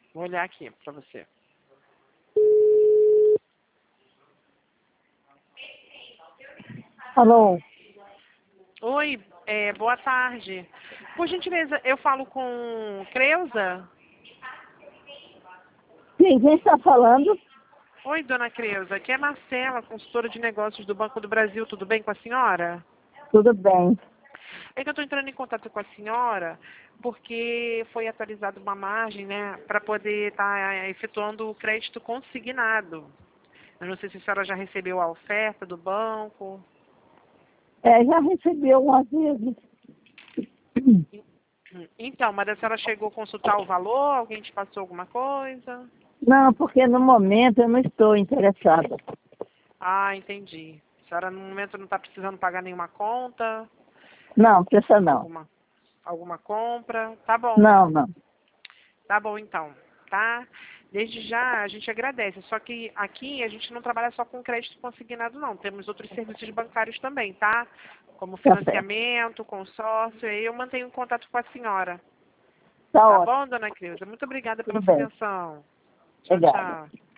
Vou olhar aqui para você. Alô? Oi, boa tarde. Por gentileza, eu falo com Creuza? Sim, quem está falando? Oi, dona Creuza. Aqui é Marcela, consultora de negócios do Banco do Brasil. Tudo bem com a senhora? Tudo bem. É que eu estou entrando em contato com a senhora porque foi atualizada uma margem, né, para poder estar efetuando o crédito consignado. Eu não sei se a senhora já recebeu a oferta do banco. Já recebi algumas vezes. Então, mas a senhora chegou a consultar o valor? Alguém te passou alguma coisa? Não, porque no momento eu não estou interessada. Ah, entendi. A senhora no momento não está precisando pagar nenhuma conta? Não, precisa não. Alguma compra? Tá bom. Não, não. Tá bom, então, tá? Desde já a gente agradece, só que aqui a gente não trabalha só com crédito consignado, não. Temos outros serviços bancários também, tá? Como Tá certo. financiamento, consórcio, aí eu mantenho contato com a senhora. Tá Tá ótimo. bom, dona Creuza? Muito obrigada Tudo pela sua bem. atenção. Tchau, Obrigada. tchau.